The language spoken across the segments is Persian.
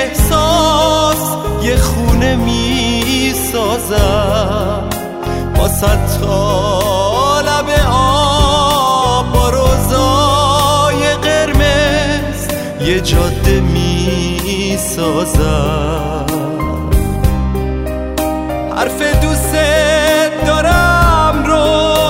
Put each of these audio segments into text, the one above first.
احساس یه خونه می سازم با 100 تا لب آب، با روزای قرمز یه جاده می سازم. حرف دوست دارم رو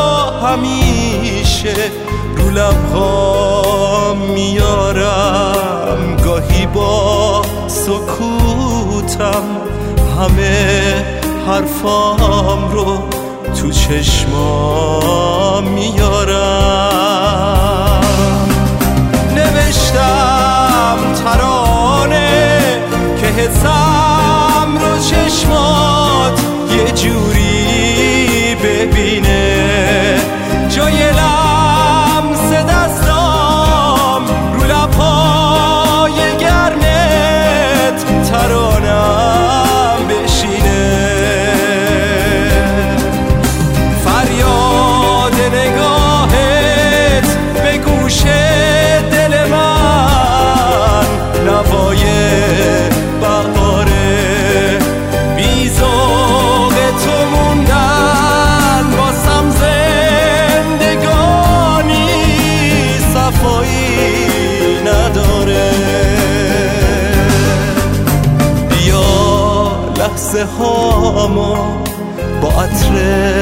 همیشه رو لب‌ها میارم، گاهی با سکوتم همه حرفام رو تو چشمام میارم. نوشتم ترانه که حسم رو چشمات یه جوری ببینه، جای لمس دستام رو لب‌های گرمت ترانم بشینه. فریاد نگاهت به گوش دل من نوای بهاره، بی‌ذوق تو موندن واسم زندگانی صفایی نداره. بیا لحظه هامو با عطر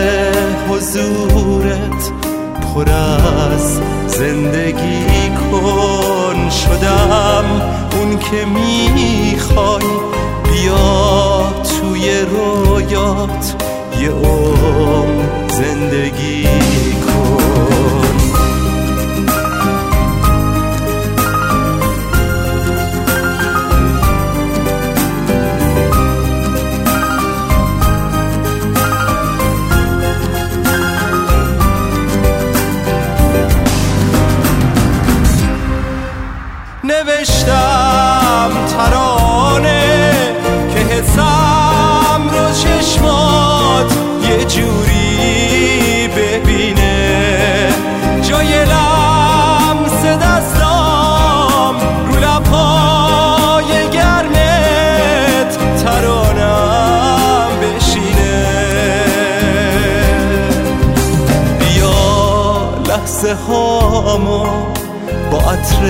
حضورت پر از زندگی کن، شدم اون که میخوای، بیا توی رویات یه عمر زندگی کن. نوشتم ترانه که حسم رو چشمات یه جوری ببینه، جای لمس دستام رو لب‌های گرمت ترانم بشینه. بیا لحظه هامو با عطر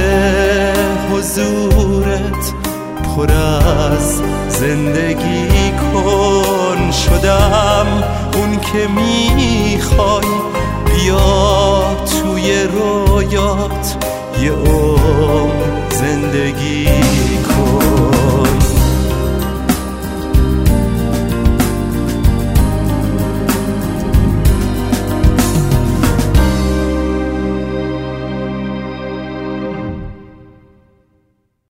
حضورت پر از زندگی کن، شدم اون که میخوای، بیا توی رویات یه عمر زندگی